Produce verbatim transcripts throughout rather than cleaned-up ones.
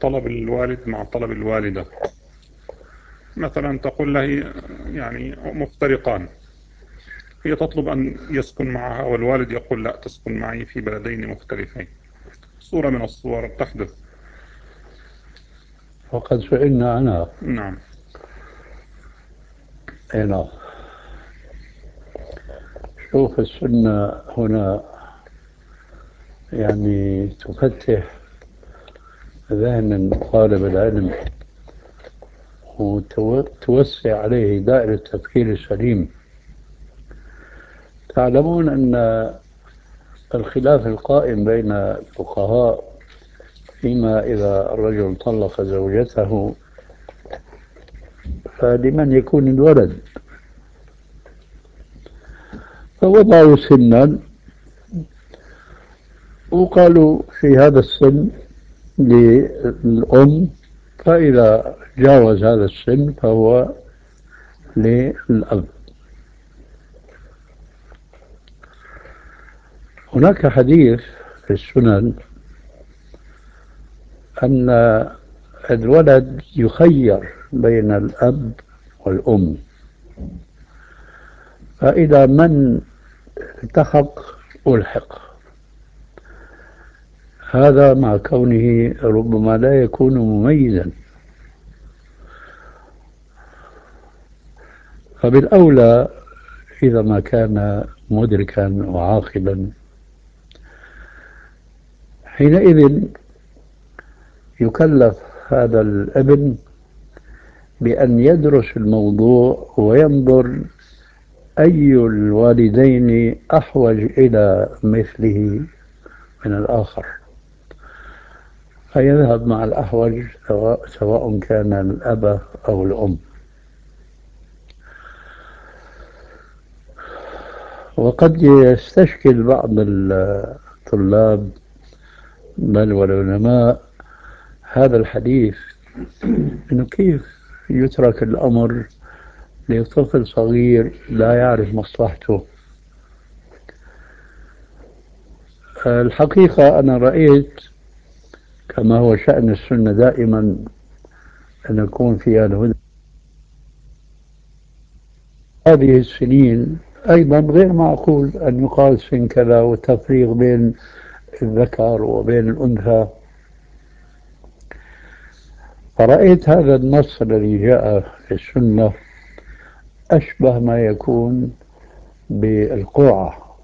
طلب الوالد مع طلب الوالدة. مثلا تقول له يعني مفترقان، هي تطلب أن يسكن معها والوالد يقول لا، تسكن معي في بلدين مختلفين. صورة من الصور تحدث. وقد سئلنا عنها. نعم. أي نعم. شوف السنة هنا يعني تفتح ذهن طالب العلم وتوسع عليه دائرة التفكير السليم. تعلمون أن الخلاف القائم بين الفقهاء فيما إذا الرجل طلق زوجته فلمن يكون الولد، فوضعوا سنا وقالوا في هذا السن للأم، فإذا جاوز هذا السن فهو للأب. هناك حديث في السنن أن الولد يخير بين الأب والأم، فإذا من التحق ألحق. هذا مع كونه ربما لا يكون مميزا، فبالأولى إذا ما كان مدركا وعاقلا حينئذ يكلف هذا الابن بأن يدرس الموضوع وينظر أي الوالدين أحوج إلى مثله من الآخر، فيذهب مع الأحوج سواء, سواء كان الأب أو الأم. وقد يستشكل بعض الطلاب بل والعلماء هذا الحديث، إنه كيف يترك الأمر لطفل صغير لا يعرف مصلحته. الحقيقة أنا رأيت كما هو شأن السنة دائما أن يكون فيها الهدى. هذه السنين أيضا غير معقول أن يقال سن كذا والتفريق بين الذكر وبين الأنثى. فرأيت هذا النص الذي جاء في السنة أشبه ما يكون بالقرعة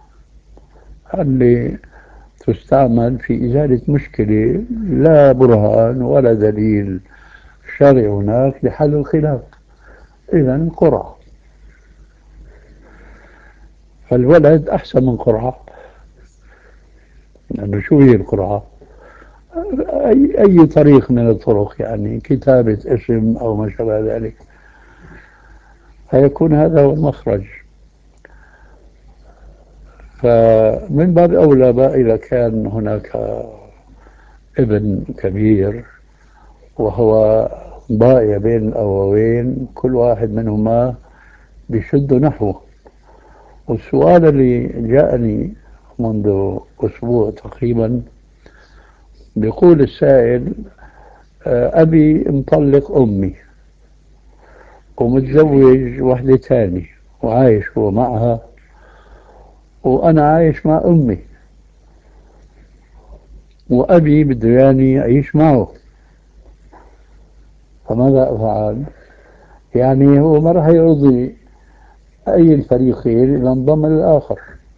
اللي تستعمل في إزالة مشكلة لا برهان ولا دليل شرعي هناك لحل الخلاف. إذن قرعة، فالولد أحسن من قرعة، لأنه شو هي القرعة؟ أي, أي طريق من الطرق، يعني كتابة اسم أو ما شابه ذلك، فيكون هذا هو المخرج. فمن باب أولى بقى إذا كان هناك ابن كبير وهو ضايع بين الأبوين، كل واحد منهما بيشد نحوه. والسؤال اللي جاءني منذ أسبوع تقريبا، بيقول السائل: أبي مطلق أمي ومتزوج وحدة تاني وعايش هو معها، وأنا عايش مع أمي، وأبي بده يعني أعيش معه، فماذا أفعل؟ يعني هو ما راح يرضي أي الفريقين إذا انضم للآخر.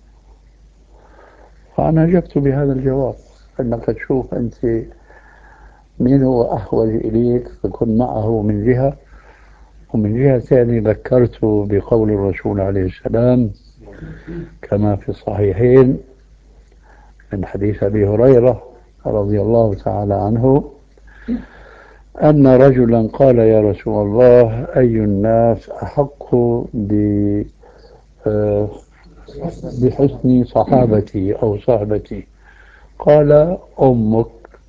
فأنا أجبت بهذا الجواب، أنك تشوف أنت مين هو أحوج إليك فكن معه من جهة، ومن جهة ثانية ذكرته بقول الرسول عليه السلام كما في الصحيحين من حديث أبي هريرة رضي الله تعالى عنه أن رجلا قال: يا رسول الله، أي الناس أحق بحسن صحابتي أو صحبتي؟ قال: أمك.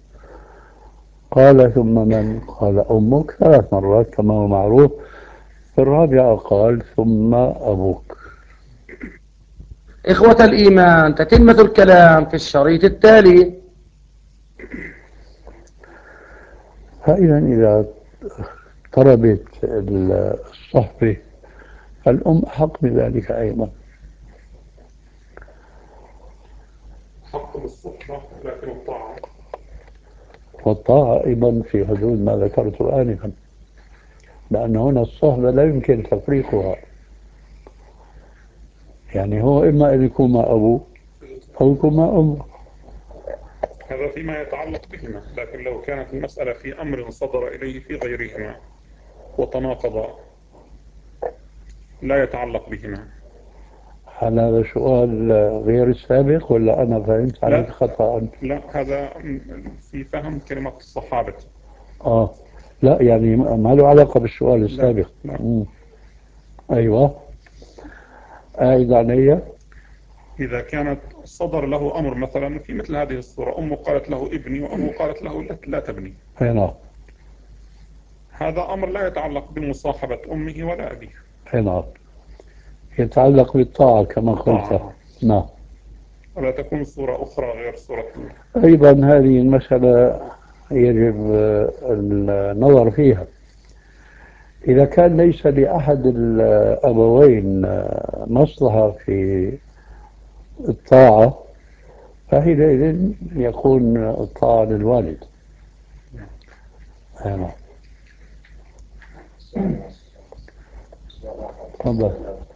قال: ثم من؟ قال: أمك ثلاث مرات كما هو معروف. في الرابعة قال: ثم أبوك. إخوة الإيمان، تتمة الكلام في الشريط التالي. فإذا إذا اقتربت الصحبة فالأم أحق بذلك أيضا. حق بالصحبة لكن الطاعة. والطاعة أيضا في حدود ما ذكرت آنفا، لأن هنا الصحبة لا يمكن تفريقها، يعني هو إما أن يكون مع أبوه أو يكون مع أمه. هذا فيما يتعلق بهما، لكن لو كانت المسألة في أمر صدر إليه في غيرهما وتناقض لا يتعلق بهما. هل هذا سؤال غير السابق ولا أنا فهمت عليك لا خطأ؟ لا، هذا في فهم كلمة الصحابة. آه لا، يعني ما له علاقة بالسؤال لا السابق. لا. مم. أيوة، أعيد علي. إذا كانت صدر له أمر مثلا في مثل هذه الصورة، أمه قالت له ابني وأبوه قالت له لا لا تبني، هنا هذا أمر لا يتعلق بمصاحبة أمه ولا أبيه. هنا يتعلق بالطاعة كما قلت. طاعة، نعم. ولا تكون صورة أخرى غير صورة. أيضا هذه المسألة يجب النظر فيها. إذا كان ليس لأحد الأبوين مصلحة في الطاعة فحينئذ يكون الطاعة للوالد. نعم. تفضل.